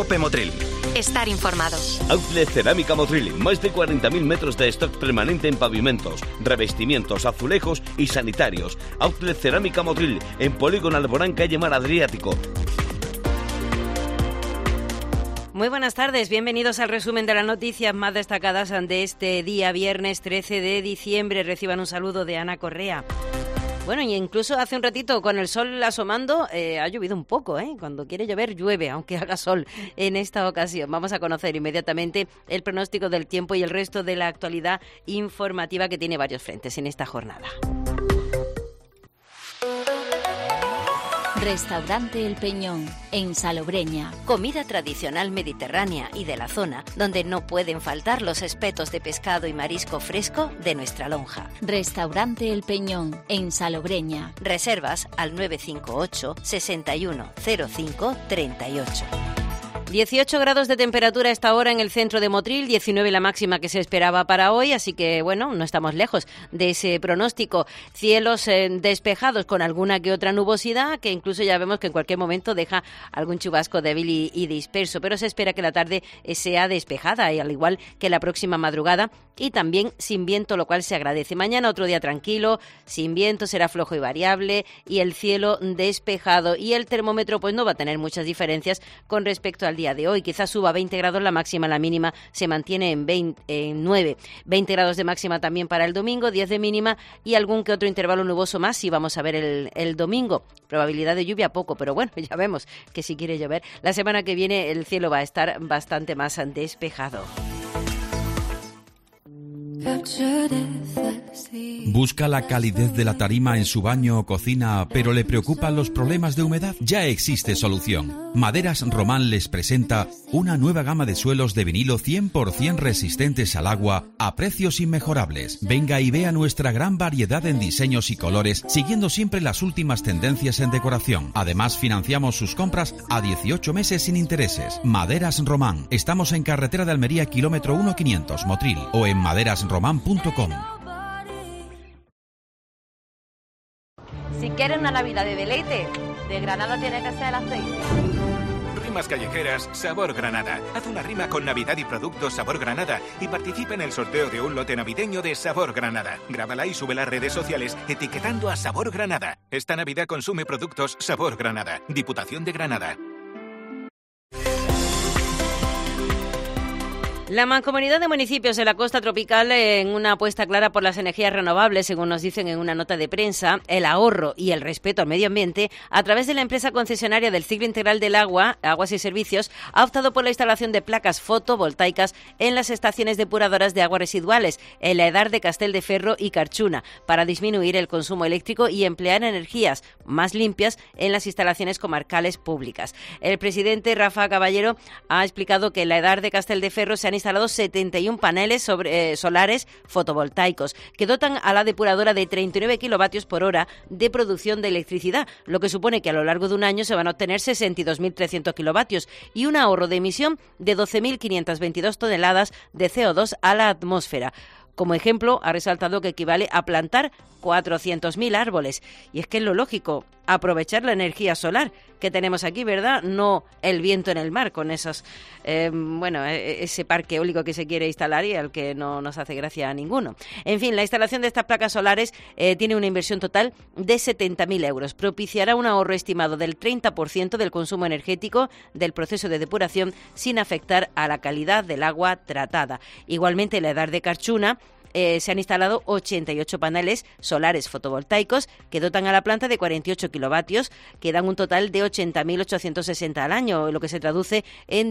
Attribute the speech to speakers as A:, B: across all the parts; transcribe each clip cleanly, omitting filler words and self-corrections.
A: Cope Motril.
B: Estar informados.
C: Outlet Cerámica Motril, más de 40.000 metros de stock permanente en pavimentos, revestimientos, azulejos y sanitarios. Outlet Cerámica Motril, en Polígono Alborán, calle Mar Adriático.
D: Muy buenas tardes, bienvenidos al resumen de las noticias más destacadas de este día, viernes 13 de diciembre. Reciban un saludo de Ana Correa. Bueno, y incluso hace un ratito con el sol asomando ha llovido un poco, Cuando quiere llover, llueve, aunque haga sol en esta ocasión. Vamos a conocer inmediatamente el pronóstico del tiempo y el resto de la actualidad informativa que tiene varios frentes en esta jornada.
E: Restaurante El Peñón, en Salobreña.
B: Comida tradicional mediterránea y de la zona, donde no pueden faltar los espetos de pescado y marisco fresco de nuestra lonja.
E: Restaurante El Peñón, en Salobreña.
B: Reservas al 958 61 05 38.
D: 18 grados de temperatura a esta hora en el centro de Motril, 19 la máxima que se esperaba para hoy, así que bueno, no estamos lejos de ese pronóstico. Cielos despejados con alguna que otra nubosidad, que incluso ya vemos que en cualquier momento deja algún chubasco débil y disperso, pero se espera que la tarde sea despejada, y al igual que la próxima madrugada, y también sin viento, lo cual se agradece. Mañana otro día tranquilo, sin viento, será flojo y variable, y el cielo despejado, y el termómetro pues no va a tener muchas diferencias con respecto al día de hoy. Quizás suba 20 grados la máxima, la mínima se mantiene en 9. 20 grados de máxima también para el domingo, 10 de mínima y algún que otro intervalo nuboso más si vamos a ver el domingo. Probabilidad de lluvia poco, pero bueno, ya vemos que si quiere llover. La semana que viene el cielo va a estar bastante más despejado.
F: ¿Busca la calidez de la tarima en su baño o cocina, pero le preocupan los problemas de humedad? Ya existe solución. Maderas Román les presenta una nueva gama de suelos de vinilo 100% resistentes al agua a precios inmejorables. Venga y vea nuestra gran variedad en diseños y colores, siguiendo siempre las últimas tendencias en decoración. Además, financiamos sus compras a 18 meses sin intereses. Maderas Román. Estamos en carretera de Almería, kilómetro 1500, Motril, o en maderasromán.com.
G: Si quieres una Navidad de deleite, de Granada tiene que ser el aceite.
A: Rimas callejeras, Sabor Granada. Haz una rima con Navidad y productos Sabor Granada y participa en el sorteo de un lote navideño de Sabor Granada. Grábala y sube a las redes sociales etiquetando a Sabor Granada. Esta Navidad consume productos Sabor Granada. Diputación de Granada.
D: La Mancomunidad de Municipios de la Costa Tropical, en una apuesta clara por las energías renovables, según nos dicen en una nota de prensa, el ahorro y el respeto al medio ambiente, a través de la empresa concesionaria del ciclo integral del agua, Aguas y Servicios, ha optado por la instalación de placas fotovoltaicas en las estaciones depuradoras de aguas residuales, en la Edar de Castelldeferro y Carchuna, para disminuir el consumo eléctrico y emplear energías más limpias en las instalaciones comarcales públicas. El presidente Rafa Caballero ha explicado que en la Edar de Castelldeferro se han instalado 71 paneles solares fotovoltaicos que dotan a la depuradora de 39 kilovatios por hora de producción de electricidad, lo que supone que a lo largo de un año se van a obtener 62.300 kilovatios y un ahorro de emisión de 12.522 toneladas de CO2 a la atmósfera. Como ejemplo, ha resaltado que equivale a plantar 400.000 árboles. Y es que es lo lógico, aprovechar la energía solar que tenemos aquí, ¿verdad? No el viento en el mar, con esos, ese parque eólico que se quiere instalar y al que no nos hace gracia a ninguno. En fin, la instalación de estas placas solares tiene una inversión total de 70.000 euros. Propiciará un ahorro estimado del 30% del consumo energético del proceso de depuración sin afectar a la calidad del agua tratada. Igualmente, en la Edar de Carchuna se han instalado 88 paneles solares fotovoltaicos que dotan a la planta de 48 kilovatios, que dan un total de 80.860 al año, lo que se traduce en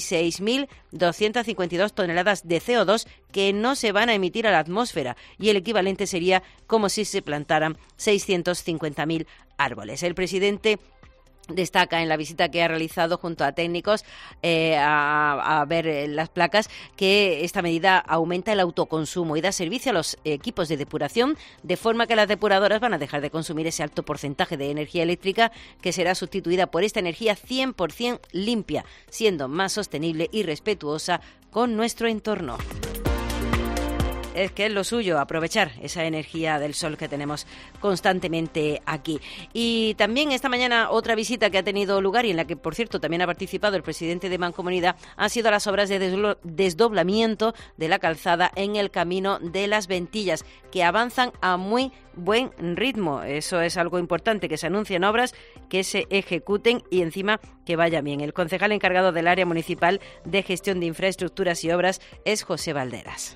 D: 16.252 toneladas de CO2 que no se van a emitir a la atmósfera, y el equivalente sería como si se plantaran 650.000 árboles. El presidente destaca en la visita que ha realizado junto a técnicos a ver las placas que esta medida aumenta el autoconsumo y da servicio a los equipos de depuración, de forma que las depuradoras van a dejar de consumir ese alto porcentaje de energía eléctrica, que será sustituida por esta energía 100% limpia, siendo más sostenible y respetuosa con nuestro entorno. es que es lo suyo, aprovechar esa energía del sol que tenemos constantemente aquí. Y también esta mañana otra visita que ha tenido lugar y en la que, por cierto, también ha participado el presidente de Mancomunidad, han sido las obras de desdoblamiento de la calzada en el Camino de las Ventillas, que avanzan a muy buen ritmo. Eso es algo importante, que se anuncien obras, que se ejecuten y encima que vaya bien. El concejal encargado del área municipal de gestión de infraestructuras y obras es José Valderas.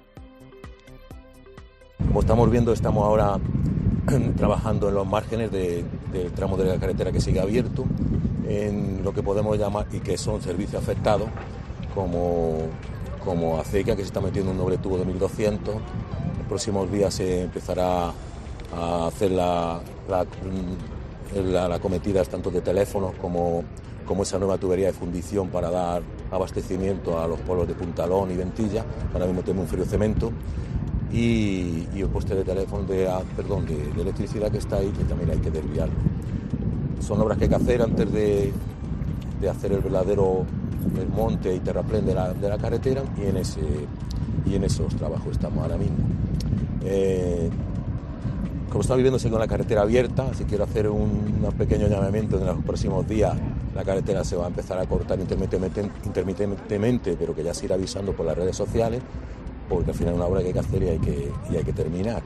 H: Como estamos viendo, estamos ahora trabajando en los márgenes del tramo de la carretera que sigue abierto, en lo que podemos llamar, y que son servicios afectados, como Acequia, que se está metiendo un doble tubo de 1200. En los próximos días se empezará a hacer la cometidas tanto de teléfonos como esa nueva tubería de fundición para dar abastecimiento a los pueblos de Puntalón y Ventilla. Ahora mismo tenemos un frío cemento y el poste de teléfono de electricidad que está ahí, que también hay que desviarlo. Son obras que hay que hacer antes de hacer el verdadero monte y terraplén de la carretera, y en esos trabajos estamos ahora mismo. Como está viviéndose con la carretera abierta, si quiero hacer un pequeño llamamiento, en los próximos días la carretera se va a empezar a cortar intermitentemente, pero que ya se irá avisando por las redes sociales, porque al final es una obra que hay que hacer y hay que terminar.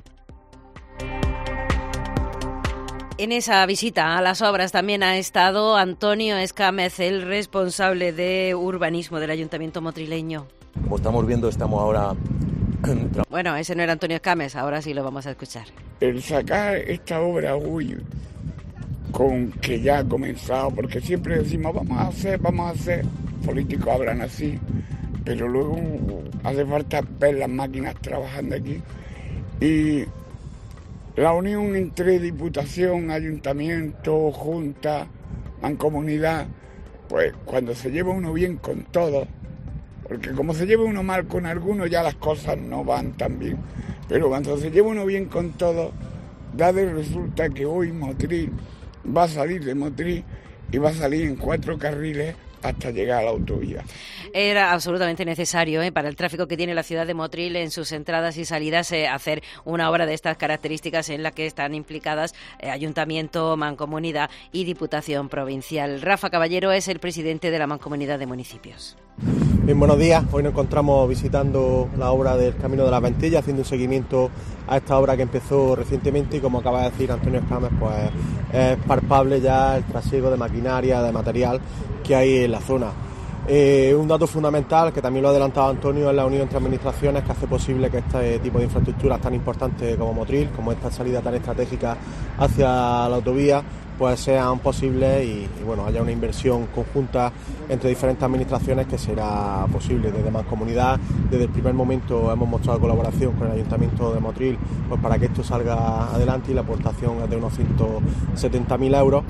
D: En esa visita a las obras también ha estado Antonio Escámez, el responsable de urbanismo del Ayuntamiento motrileño.
H: Como estamos viendo, estamos ahora...
D: Bueno, ese no era Antonio Escámez, ahora sí lo vamos a escuchar.
I: El sacar esta obra hoy, con que ya ha comenzado, porque siempre decimos vamos a hacer, políticos hablan así, pero luego hace falta ver las máquinas trabajando aquí. Y la unión entre Diputación, Ayuntamiento, Junta, Mancomunidad, pues cuando se lleva uno bien con todos, porque como se lleva uno mal con algunos ya las cosas no van tan bien, pero cuando se lleva uno bien con todos, resulta que hoy Motril va a salir de Motril y va a salir en 4 carriles hasta llegar a la autovía.
D: Era absolutamente necesario para el tráfico que tiene la ciudad de Motril en sus entradas y salidas hacer una obra de estas características en la que están implicadas Ayuntamiento, Mancomunidad y Diputación Provincial. Rafa Caballero es el presidente de la Mancomunidad de Municipios.
J: Bien, buenos días. Hoy nos encontramos visitando la obra del Camino de las Ventillas, haciendo un seguimiento a esta obra que empezó recientemente y, como acaba de decir Antonio Escámez, pues es palpable ya el trasiego de maquinaria, de material que hay en la zona. Un dato fundamental, que también lo ha adelantado Antonio, es la unión entre administraciones que hace posible que este tipo de infraestructuras tan importantes como Motril, como esta salida tan estratégica hacia la autovía, pues sean posibles y bueno, haya una inversión conjunta entre diferentes administraciones que será posible. Desde Mancomunidad, desde el primer momento hemos mostrado colaboración con el Ayuntamiento de Motril, pues para que esto salga adelante, y la aportación es de unos 170.000 euros.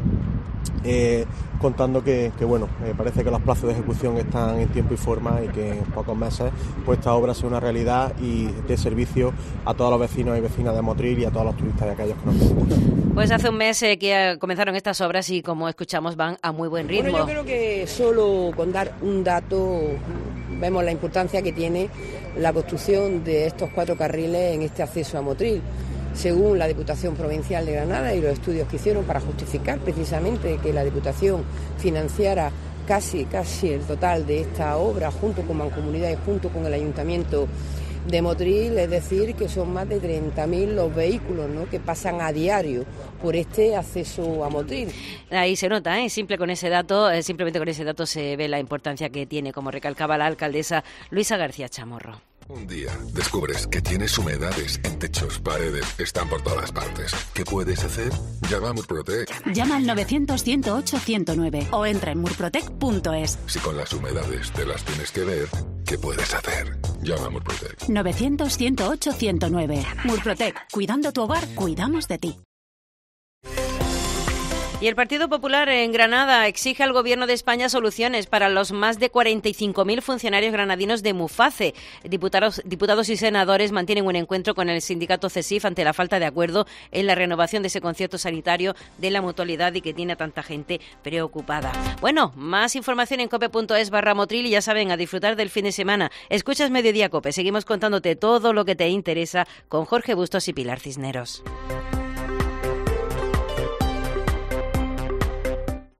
J: Contando que bueno, parece que los plazos de ejecución están en tiempo y forma y que en pocos meses pues esta obra sea una realidad y dé servicio a todos los vecinos y vecinas de Motril y a todos los turistas y aquellos que nos visitan.
D: Pues hace un mes que comenzaron estas obras y, como escuchamos, van a muy buen ritmo.
K: Bueno, yo creo que solo con dar un dato vemos la importancia que tiene la construcción de estos 4 carriles en este acceso a Motril. Según la Diputación Provincial de Granada y los estudios que hicieron para justificar precisamente que la Diputación financiara casi el total de esta obra junto con Mancomunidad y junto con el Ayuntamiento de Motril, es decir, que son más de 30.000 los vehículos, ¿no?, que pasan a diario por este acceso a Motril.
D: Ahí se nota, simplemente con ese dato se ve la importancia que tiene, como recalcaba la alcaldesa Luisa García Chamorro.
L: Un día descubres que tienes humedades en techos, paredes, están por todas partes. ¿Qué puedes hacer? Llama a Murprotec.
M: Llama al 900-108-109 o entra en murprotec.es.
L: Si con las humedades te las tienes que ver, ¿qué puedes hacer? Llama a Murprotec.
M: 900-108-109. Murprotec. Cuidando tu hogar, cuidamos de ti.
D: Y el Partido Popular en Granada exige al Gobierno de España soluciones para los más de 45.000 funcionarios granadinos de Muface. Diputados y senadores mantienen un encuentro con el sindicato CESIF ante la falta de acuerdo en la renovación de ese concierto sanitario de la mutualidad y que tiene a tanta gente preocupada. Bueno, más información en cope.es/Motril y ya saben, a disfrutar del fin de semana. Escuchas Mediodía Cope, seguimos contándote todo lo que te interesa con Jorge Bustos y Pilar Cisneros.